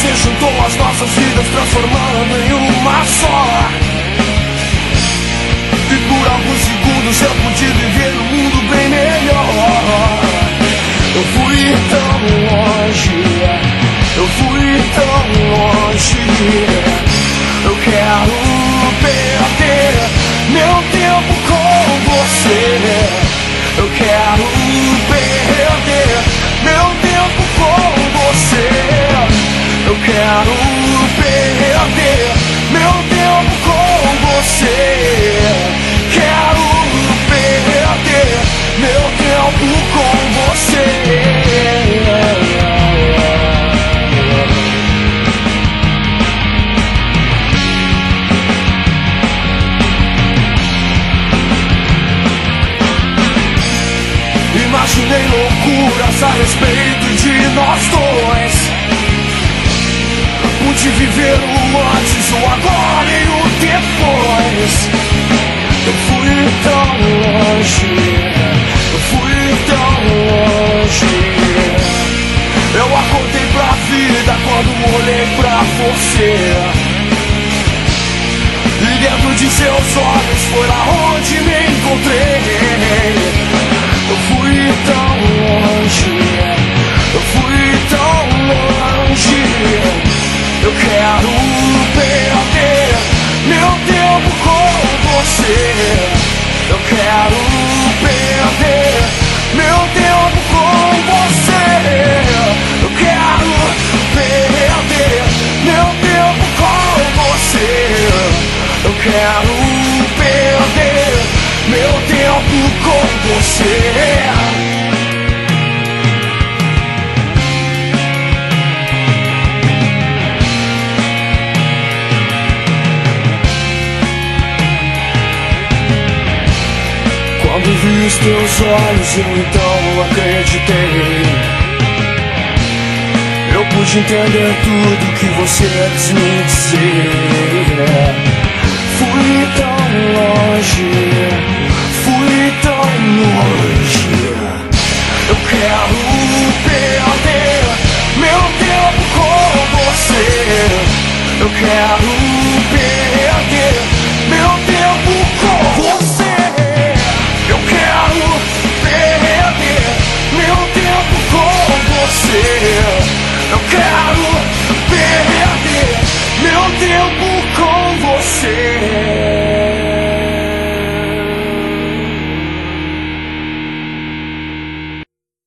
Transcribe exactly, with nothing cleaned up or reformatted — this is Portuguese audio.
Você juntou as nossas vidas, transformando em uma só. E por alguns segundos eu pude viver um mundo bem melhor. Eu fui tão longe, eu fui tão longe. Eu quero perder meu tempo com você. Eu quero perder meu tempo com você. Eu quero perder meu tempo com você. Quero perder meu tempo com você. Imaginei loucuras a respeito de nós dois. Pude viver o antes, o agora e o depois. Eu fui tão longe, eu fui tão longe. Eu acordei pra vida quando olhei pra você. E dentro de seus olhos foi lá onde me encontrei. Eu fui tão longe, eu fui tão longe. Eu quero perder meu tempo com você. Eu quero perder meu tempo com você. Eu quero perder meu tempo com você. Eu quero perder meu tempo com você. Quando vi os teus olhos, eu então acreditei. Eu pude entender tudo que você quis me dizer. Fui tão longe, fui tão longe. Eu quero perder meu tempo com você. Eu quero perder meu tempo com você. Eu quero perder meu tempo com você. Eu quero perder meu tempo com